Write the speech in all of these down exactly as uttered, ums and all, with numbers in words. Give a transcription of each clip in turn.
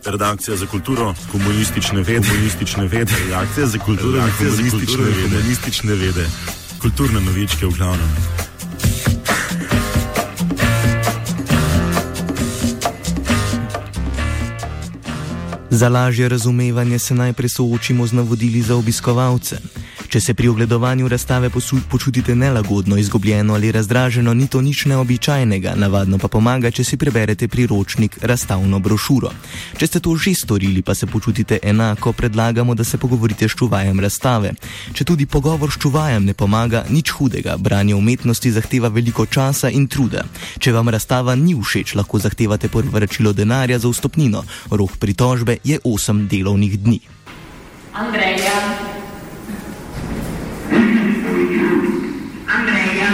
redakcija za kulturo, komunistične vede, komunistične vede, redakcija za kulturo, redakcija za komunistične vede, komunistične vede, kulturne novičke v glavnem. Za lažje razumevanje se najprej soočimo z navodili za obiskovalce. Če se pri ogledovanju razstave počutite nelagodno, izgubljeno ali razdraženo, ni to nič neobičajnega, navadno pa pomaga, če si preberete priročnik, razstavno brošuro. Če ste to že storili, pa se počutite enako, predlagamo, da se pogovorite s čuvajem razstave. Če tudi pogovor s čuvajem ne pomaga, nič hudega, branje umetnosti zahteva veliko časa in truda. Če vam razstava ni všeč, lahko zahtevate povračilo denarja za vstopnino. Rok pritožbe je osem delovnih dni. Andreja. Andreja.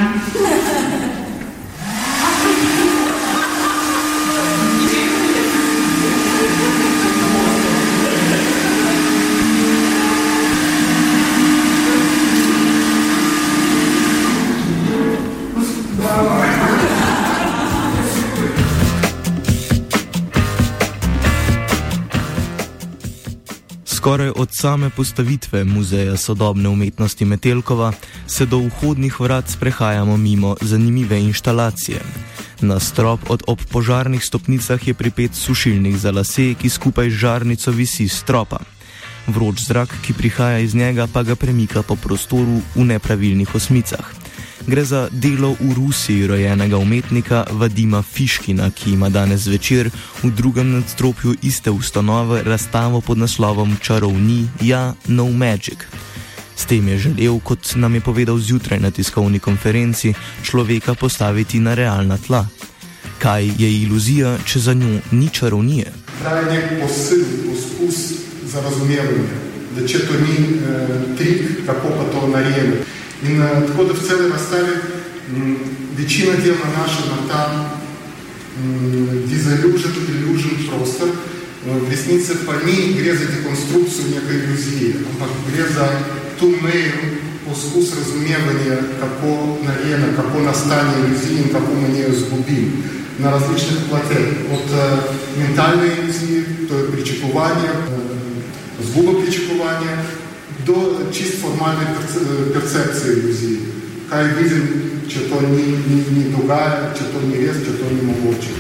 Skoraj od same postavitve Muzeja sodobne umetnosti Metelkova se do vhodnih vrat sprehajamo mimo zanimive inštalacije. Na strop od ob požarnih stopnicah je pripet sušilnik za lase, ki skupaj z žarnico visi s stropa. Vroč zrak, ki prihaja iz njega, pa ga premika po prostoru v nepravilnih osmicah. Gre za delo v Rusiji rojenega umetnika Vadima Fiškina, ki ima danes zvečer v drugem nadstropju iste ustanove razstavo pod naslovom Čarovni, ja, no magic. S tem je želel, kot nam je povedal zjutraj na tiskovni konferenci, človeka postaviti na realna tla. Kaj je iluzija, če za njo ni čarovnije? Pravi nek posil, poskus za razumevanje, da če to ni eh, trik, kako pa to narediti. In uh, tako da v celej razstavi m, večina del nanaša na ta disillusion, illusion prostor. V resnici pa ni gre za dekonstrukcijo neke iluzije, ampak gre za tu mejo, poskus razumevanja, kako narejena, kako nastane iluzija in kako me njo izgubim na različnih plateh. Od uh, mentalne iluzije, to je pričakovanje, uh, zguba pričakovanja, do čist formalne percepcije iluzije. Kaj vidim, če to ni, ni, ni dogaja, če to ni res, če to ni mogoče.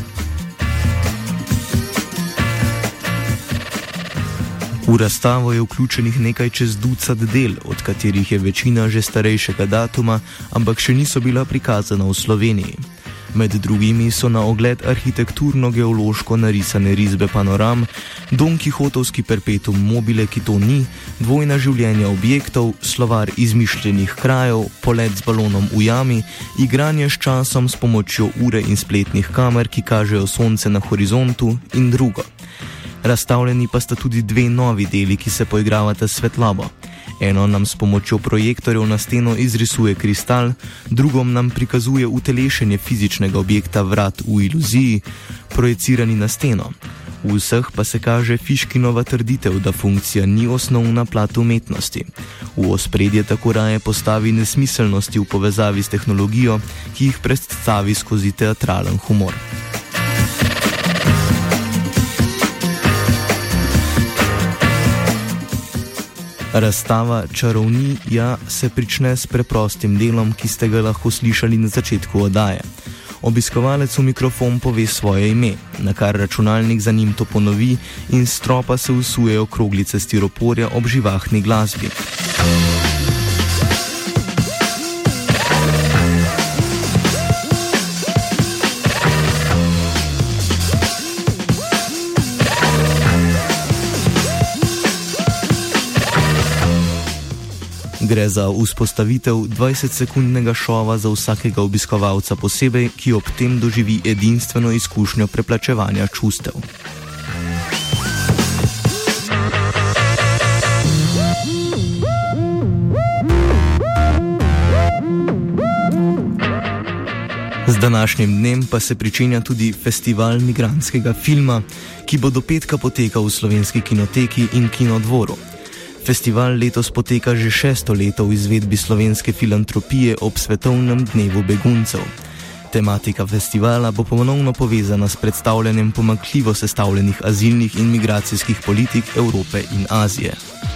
V razstavo je vključenih nekaj čez ducat del, od katerih je večina že starejšega datuma, ampak še niso bila prikazana v Sloveniji. Med drugimi so na ogled arhitekturno-geološko narisane risbe panoram, Don Kihotovski perpetuum mobile, ki to ni, dvojna življenja objektov, slovar izmišljenih krajev, polet z balonom v jami, igranje s časom s pomočjo ure in spletnih kamer, ki kažejo sonce na horizontu in drugo. Razstavljeni pa sta tudi dve novi deli, ki se poigravata s svetlobo. Eno nam s pomočjo projektorjev na steno izrisuje kristal, drugom nam prikazuje utelešenje fizičnega objekta vrat v iluziji, projecirani na steno. V vseh pa se kaže Fiškinova trditev, da funkcija ni osnovna plat umetnosti. V ospredje tako raje postavi nesmiselnosti v povezavi s tehnologijo, ki jih predstavi skozi teatralen humor. Razstava Čarovni, ja, se prične s preprostim delom, ki ste ga lahko slišali na začetku oddaje. Obiskovalec v mikrofon pove svoje ime, na kar računalnik za njim to ponovi in s stropa se usujejo kroglice stiroporja ob živahni glasbi. Gre za vzpostavitev dvajsetsekundnega šova za vsakega obiskovalca posebej, ki ob tem doživi edinstveno izkušnjo preplačevanja čustev. Z današnjim dnem pa se pričenja tudi festival migrantskega filma, ki bo do petka potekal v Slovenski kinoteki in Kinodvoru. Festival letos poteka že šesto leto v izvedbi slovenske filantropije ob svetovnem dnevu beguncev. Tematika festivala bo ponovno povezana s predstavljanjem pomanjkljivo sestavljenih azilnih in migracijskih politik Evrope in Azije.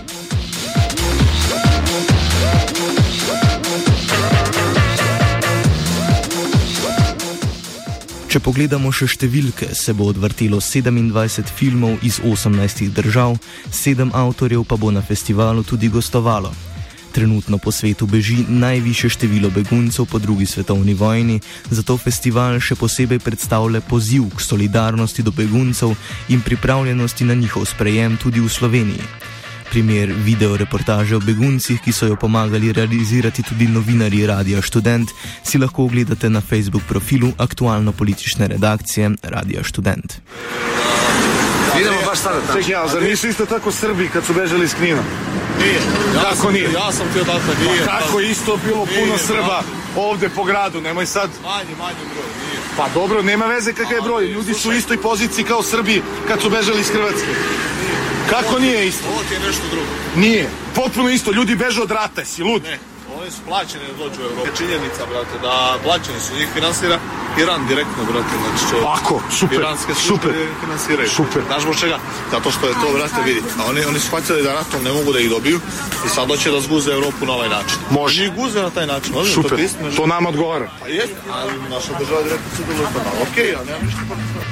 Če pogledamo še številke, se bo odvrtelo sedemindvajset filmov iz osemnajstih držav, sedem avtorjev pa bo na festivalu tudi gostovalo. Trenutno po svetu beži najvišje število beguncev po drugi svetovni vojni, zato festival še posebej predstavlja poziv k solidarnosti do beguncev in pripravljenosti na njihov sprejem tudi v Sloveniji. Primer videoreportaže o beguncih, ki so jo pomagali realizirati tudi novinarji Radia Študent, si lahko ogledate na Facebook profilu aktualno-politične redakcije Radia Študent. Idemo baš sada tamo. Čekaj, ja, zar nisu isto tako Srbi kad su bežali iz Knina? Nije. Ja kako sam, nije? Ja sam htio dakle, nije. Pa kako isto bilo nije, puno Srba bravo. Ovde po gradu, nemoj sad... Manji, manji broj, nije. Pa dobro, nema veze kakav je broj, ljudi su u istoj poziciji kao Srbi kad su bežali iz Hrvatske. Kako nije isto? Ovo ti je nešto drugo. Nije. Potpuno isto. Ljudi beže od rata. Si lud? Ne. Oni su plaćeni da dođu u Evropu. Činjenica, brate, da plaćeni su. Njih finansira Iran direktno, brate. Znači, čo... Ako, super. Iranske super. finansiraju. Super. Znaš bo čega? Zato što je to, brate, vidi. A oni, oni su shvatili da ratom ne mogu da ih dobiju i sad hoće da zguze Evropu na ovaj način. Može. Njih guze na taj način. Može, super. To, istina, to nama odgovara. Pa jest, ali naša država direktno su dobro stavila. Okej, okay, ja nemam ništa protiv toga.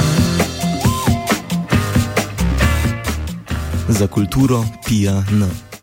Za kulturo Pija N.